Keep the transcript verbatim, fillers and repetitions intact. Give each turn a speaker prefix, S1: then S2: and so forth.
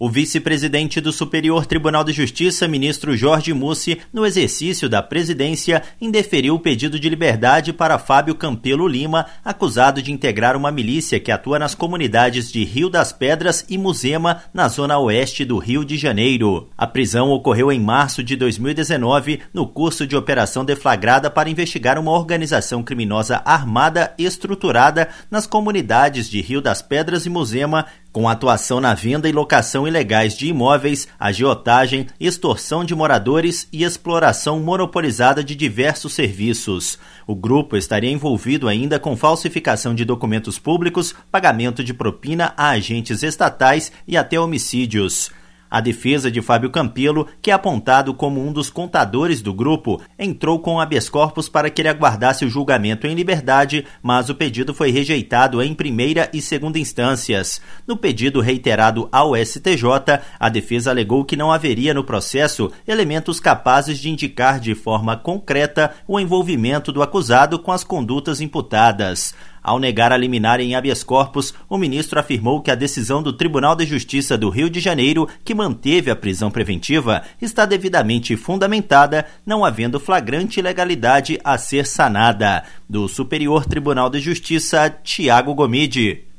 S1: O vice-presidente do Superior Tribunal de Justiça, ministro Jorge Mussi, no exercício da presidência, indeferiu o pedido de liberdade para Fábio Campelo Lima, acusado de integrar uma milícia que atua nas comunidades de Rio das Pedras e Muzema, na zona oeste do Rio de Janeiro. A prisão ocorreu em março de dois mil e dezenove, no curso de operação deflagrada para investigar uma organização criminosa armada e estruturada nas comunidades de Rio das Pedras e Muzema, com atuação na venda e locação ilegais de imóveis, agiotagem, extorsão de moradores e exploração monopolizada de diversos serviços. O grupo estaria envolvido ainda com falsificação de documentos públicos, pagamento de propina a agentes estatais e até homicídios. A defesa de Fábio Campelo, que é apontado como um dos contadores do grupo, entrou com habeas corpus para que ele aguardasse o julgamento em liberdade, mas o pedido foi rejeitado em primeira e segunda instâncias. No pedido reiterado ao S T J, a defesa alegou que não haveria no processo elementos capazes de indicar de forma concreta o envolvimento do acusado com as condutas imputadas. Ao negar a liminar em habeas corpus, o ministro afirmou que a decisão do Tribunal de Justiça do Rio de Janeiro, que manteve a prisão preventiva, está devidamente fundamentada, não havendo flagrante ilegalidade a ser sanada. Do Superior Tribunal de Justiça, Tiago Gomide.